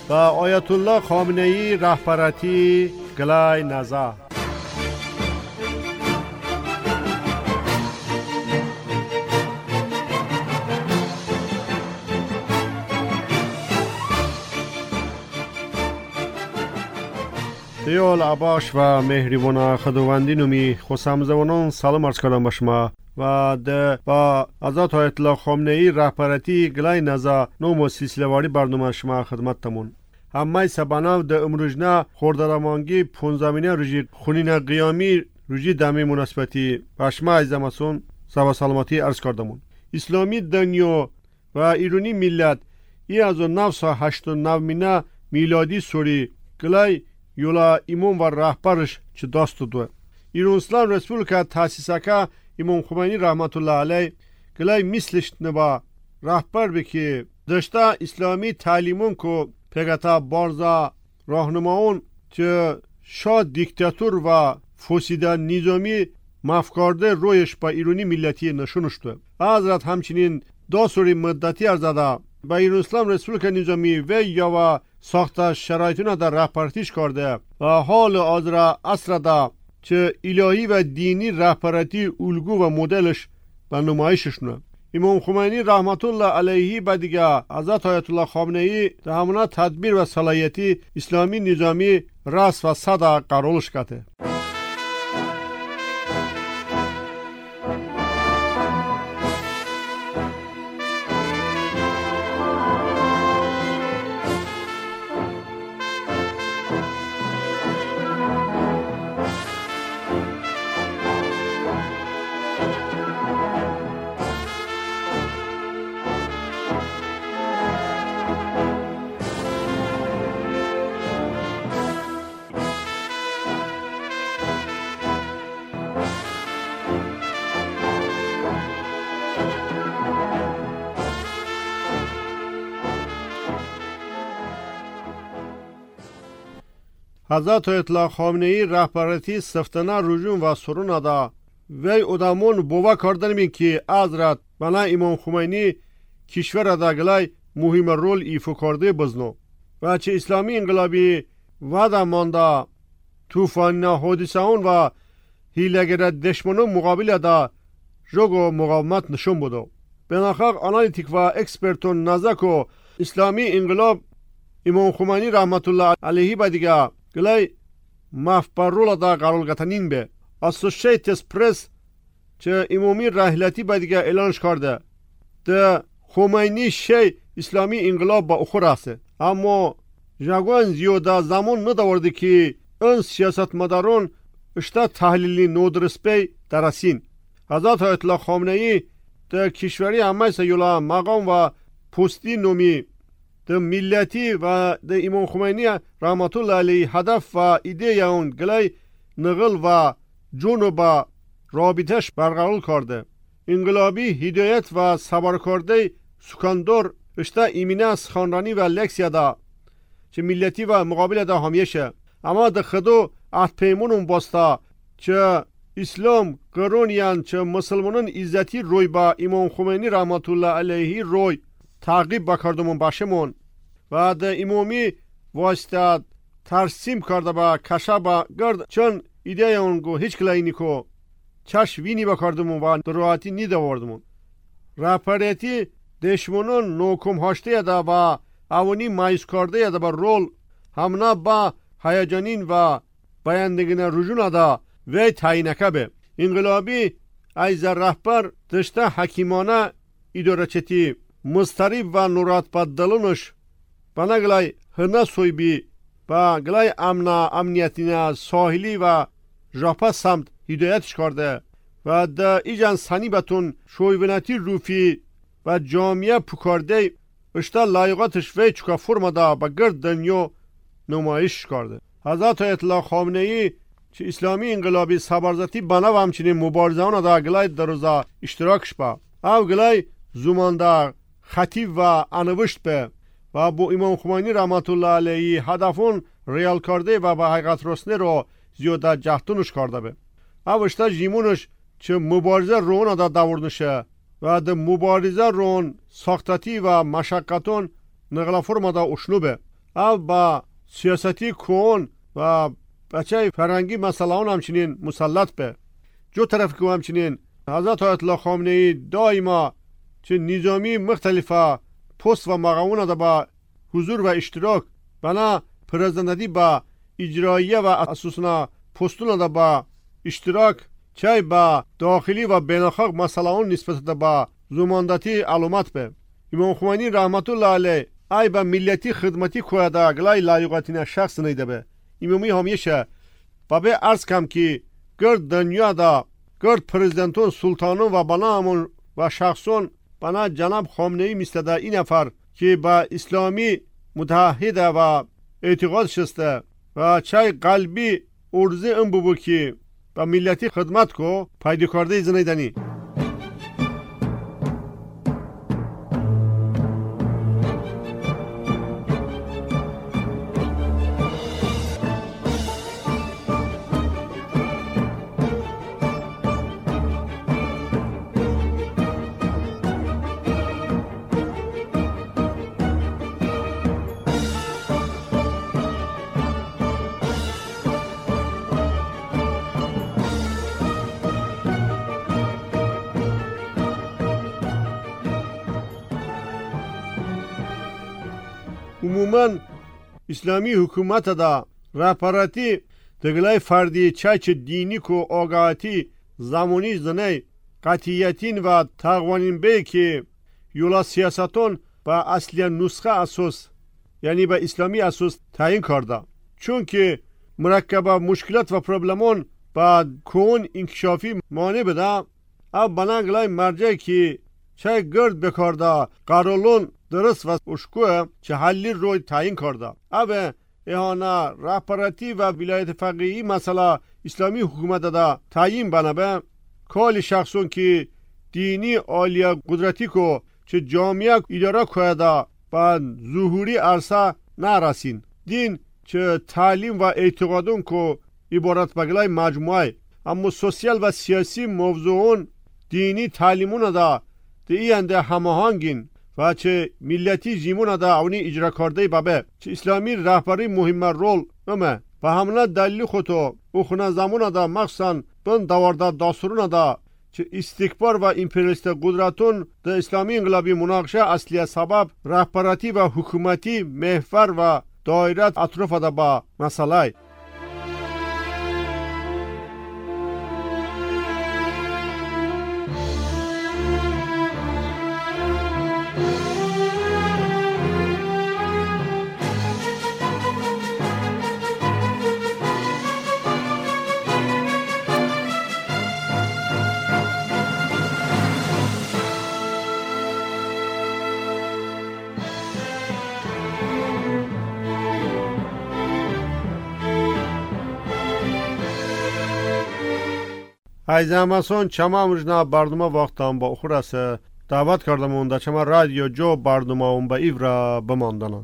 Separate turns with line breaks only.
و آیت الله خامنه‌ای رهبرتی گلای نزا. دیال عباش و مهربان خداوندی نمی خوشامزونان سلام عرض کردم به شما و با حضرت آیت الله خامنه‌ای رهبرتی گلای نزا نوم سلسله‌واری برنامه شما خدمتتون. همه سبانه در امروزنا خوردرمانگی 15 روزی خونین قیامی روزی دمی مناسبتی به شما عزیزمسون سبا سلامتی عرض کردم. اسلامی دنیا و ایرانی ملت ای از 989 میلادی سوری گلای یولا امام و رهبرش چه دست دو. ایران اسلام رسپولیکا تاسیسکا امام خمینی رحمت الله علیه گلای مثلش نبا رهبر بکی داشته اسلامی تعلیمون کو پگتا بارزا راهنماون که شاد دیکتاتور و فسیده نظامی مفکارده رویش با ایرانی ملتی نشونشته. حضرت همچنین دو سوری مدتی ارزده با ایران اسلام رسپولیکا نظامی و یا و ساخت شرایطونه در رهبرتیش کرده و حال آزرا اصر ده چه الهی و دینی رهبرتی الگو و مدلش به نمایششونه. امام خمینی رحمت الله علیه با دیگه حضرت آیت الله خامنه‌ای در همونه تدبیر و صلاحیتی اسلامی نظامی راست و صدا قرارش کرده. حضرت آیت الله خامنه‌ای رهبرتی سفتانه رجوع و سرون دا وی ادامون بوا کردن می که حضرت بنا امام خمینی کشور دا گلای مهم رول ایفا کرده بزنو و چه اسلامی انقلابی ودا مانده طوفان حادثه و هیلگر دشمنو مقابل دا جوگو مقاومت نشون بودو. بناخاق آنالیتیک و اکسپرتون نزدکو اسلامی انقلاب امام خمینی رحمت الله علیه با دیگه گلای مفبرول دا قرار گتنین به اسوسییتد پرس چه امامی رحلتی با دیگه اعلانش کرده ده خمینی شی اسلامی انقلاب با اخور است. اما جاگوان زیاده زمان ندارده که اون سیاست مدارون اشتا تحلیلی نودرسپی درسین. حضرت آیت الله خامنه‌ای ده کشوری همه سیولا مقام و پستی نومی ده ملتی و ده امام خمینی رحمت الله علیه هدف و ایده اون گلای نقل و جنوب رابطش برقرار کرده. انقلابی هدایت و صبر کرده سکندر اشتا ایمینه از خانرانی و لکسیا دا چه ملتی و مقابل دا همیشه. اما ده خدو ات پیمونون باستا چه اسلام قرونیان چه مسلمانان عزتی روی با امام خمینی رحمت الله علیه روی تعقیب بکردمون باشمون و ده امامی واسطه ترسیم کرده با کشه با گرد چون ایده اونگو هیچ کلاینی که چشم وینی بکردمون و دراحتی نیدواردمون. رهبرتی دشمنان نوکم هاشته ده و اوانی مایز کرده ده با رول همنا با هیجانین و بیندگین رجوع ده و تعیینکه به انقلابی ایز رهبر دشته حکیمانه اداره چتی مستریب و نورات بدلونش بنا گلای هنه سویبی با گلای امنیتین ساحلی و ژاپا سمت هدایتش کرده و ده ایجان سنی بتون شویونتی روفی و جامعه پکارده اشتا لایقاتش وی چکا فرما دا با گرد دنیا نمایش کرده. حضرت آیت الله خامنه‌ای چه اسلامی انقلابی سبارزتی بنا و همچنین مبارزان دا گلای دروزا اشتراکش با او گلای زمانده خطیب و انوشت به و با امام خمینی رحمت الله علیه هدفون ریال کرده و با حقیقت رسنه رو زیاده جهتونش کرده به او اشتا جیمونش چه مبارزه رون دا دورنشه و ده مبارزه رون ساختتی و مشقتون نقل فرما دا اشنو به او با سیاستی کون و بچه فرنگی مسئله همچنین مسلط به جو طرف که همچنین حضرت آیت الله خامنه ای دائما چه نظامی مختلفه پست و مقامون دا با حضور و اشتراک بنا پرزندگی با اجراییه و اساسنا پستون دا با اشتراک چای با داخلی و بین‌الخاق مسئله نسبت دا با زماندتی علامت به امام خمینی رحمت الله علیه ای با ملتی خدمتی کوه دا گلای لایقاتین شخص نیده به امامی همیشه بابه عرض کم که گرد دنیا دا گرد پرزیدنتون سلطانون و بنا همون و شخصون بنا جناب خامنه ای مثل دا این نفر که با اسلامی متحده و اعتقاد شسته و چای قلبی ارزه ام ببو که با ملتی خدمت کو پیدا کرده زنیدنی عموما اسلامی حکومت دا رهبراتی دگلای فردی چاچ دینی کو آگاهی زمانی زنه قطعیتین و تقوانین به که یولا سیاستون با اصلی نسخه اساس یعنی با اسلامی اساس تعیین کرده چون که مرکب مشکلات و پرابلمون با کون انکشافی مانع بده او بناگلای مرجعی که چای گرد بکرده قرارلون درست و اشکوه چه حلی روی تعیین کرده او احانا رهبراتی و ولایت فقیهی مثلا اسلامی حکومت دا تعیین بنابه کال شخصون که دینی عالیه قدرتی کو چه جامعه اداره کوه با ظهوری عرصه نرسین دین چه تعلیم و اعتقادون کو عبارت بگلای مجموعه اما سوسیال و سیاسی موضوعون دینی تعلیمون دا اینده هماهنگین و چه ملتی جیمون دا اونی اجرا کرده بابه چه اسلامی رهبری مهم رول نمه و همونه دلیل خودو اخونه زمان دا مخصوصا بن دوارده داسترون دا چه استکبار و امپریالیست قدرتون دا اسلامی انقلابی مناقشه اصلی سبب رهبراتی و حکومتی محور و دایرت اطراف دا با مسئله айзамасон чама мужна бардума вақтам ба ухураса даъват кардам онда чама радио ҷо бардумаум ба ивра бимондана